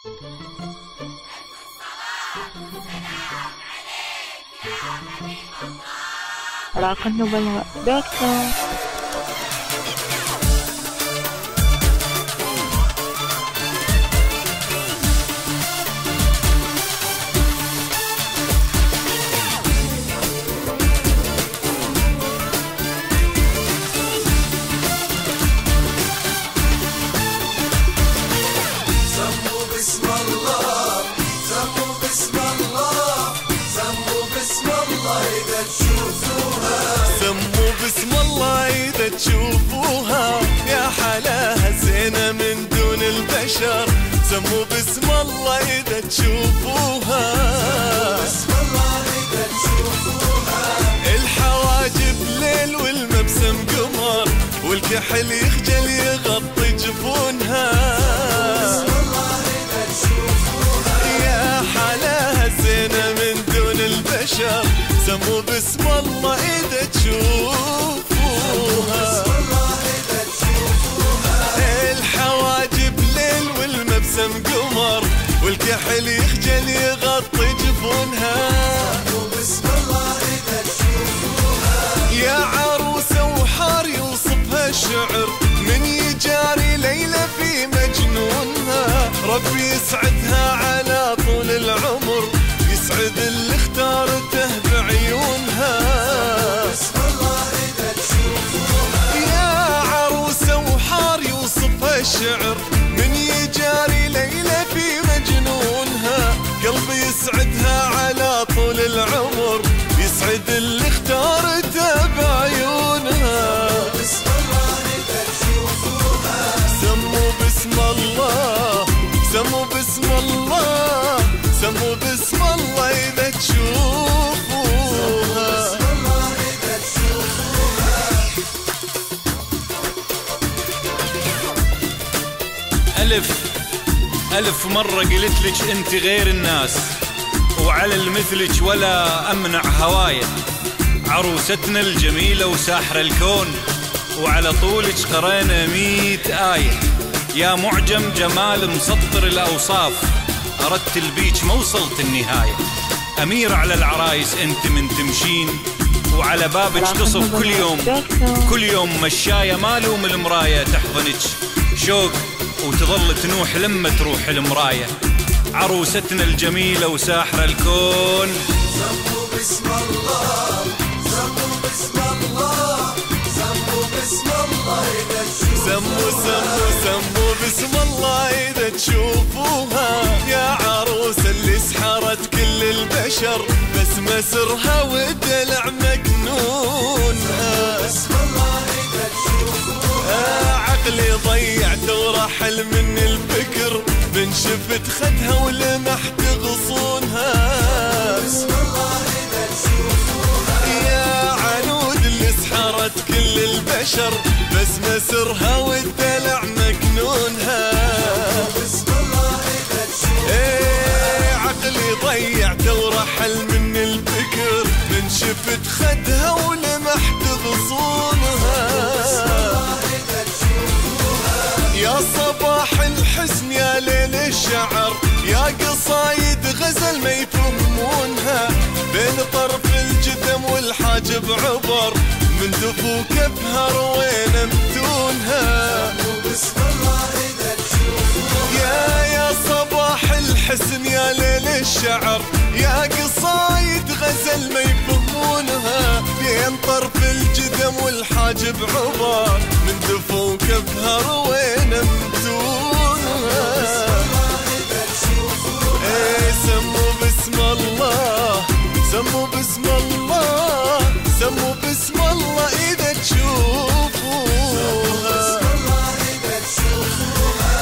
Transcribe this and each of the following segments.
راقة النبلاء دوت كوم. سموا باسم الله إذا تشوفوها، يا حلاها زينة من دون البشر. سموا باسم الله إذا تشوفوها، الحواجب ليل والمبسم قمر، والكحل يخجل يغطي جفونها. يا حلاها زينة من دون البشر. سموا باسم الله إذا تشوفوها، الحواجب ليل والمبسم قمر، والكحل يخجل يغطي جفونها. سموا باسم الله إذا تشوفوها، يا عروسة وحار يوصفها الشعر، من يجاري ليلة في مجنونها. ربي يسعدها على طول العمر، يسعد اللي اختارته بعيونها. بسم الله إذا تشوفوها، يا عروسة وحار يوصفها الشعر، من يجاري ليلة في مجنونها. قلبي يسعدها على طول العمر، يسعد اللي اختارته بعيونها. بسم الله إذا تشوفوها، سموا باسم الله، سموا باسم الله، سموا باسم الله إذا تشوفوها. بسم الله إذا تشوفوها. ألف مرة قلت لك أنت غير الناس، وعلى المثلك ولا أمنع هوايا. عروستنا الجميلة وساحر الكون، وعلى طولك قرينا 100 آية. يا معجم جمال مسطر الأوصاف، أردت البيج ما وصلت النهاية. أمير على العرايس أنت من تمشين، وعلى بابك تصف كل يوم مشاية. مالوم المراية تحضنك شوق، وتظل تنوح لما تروح المراية. عروستنا الجميلة وساحر الكون. سموا باسم الله، سموا باسم الله، سموا باسم الله إذا تشوفوها. سموا باسم الله إذا تشوفوها، يا عروسة اللي سحرت كل البشر، بس مسرها والدلع مجنونها. باسم الله إذا تشوفوها، عقلي ضيعته ورحل من الفكر، من شفت خدها ولمحت غصونها. باسم الله إذا تشوفوها، يا عنود اللي سحرت كل البشر، بس مسرها والدلع مجنونها. باسم الله إذا تشوفوها، عقلي ضيعته ورحل من الفكر، من شفت خدها ولمحت غصونها. باسم الله إذا تشوفوها، يا صباح الحسن يا ليل الشعر، يا قصايد غزل ما يفهمونها. بين طرف الجدم والحاجب عبر، من دفوك بهر وين متونها. بسم الله إذا تشوفوها، يا صباح الحسن يا ليل الشعر، يا قصايد غزل ما يفهمونها. بين طرف الجدم والحاجب عبر، من دفوك بهر وين متونها. سموا باسم الله، سموا باسم الله، سموا باسم الله إذا تشوفوها. باسم الله إذا تشوفوها.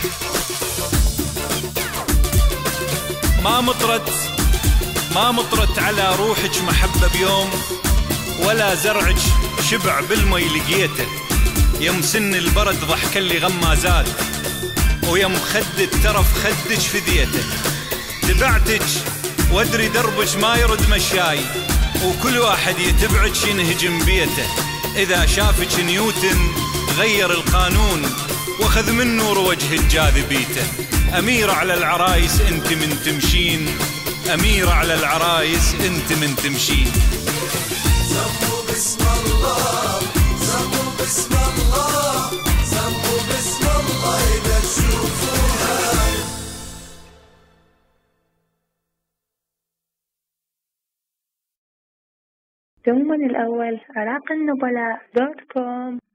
ما مطرت على روحك محبة بيوم، ولا زرعك شبع بالمي لقيته. يم سن البرد ضحك اللي غما زاد، ويم خد الترف خدك فديته. تبعتك وادري دربك ما يرد مشاي، وكل واحد يتبعك ينهجم بيته. إذا شافك نيوتن غير القانون، واخذ من نور وجهك جاذبيته. أميرة على العرايس انت من تمشين، أميرة على العرايس انت من تمشين. سموا باسم الله، سموا باسم الله، سموا باسم الله إذا تشوفوها. دوما الأول عراق النبلاء .com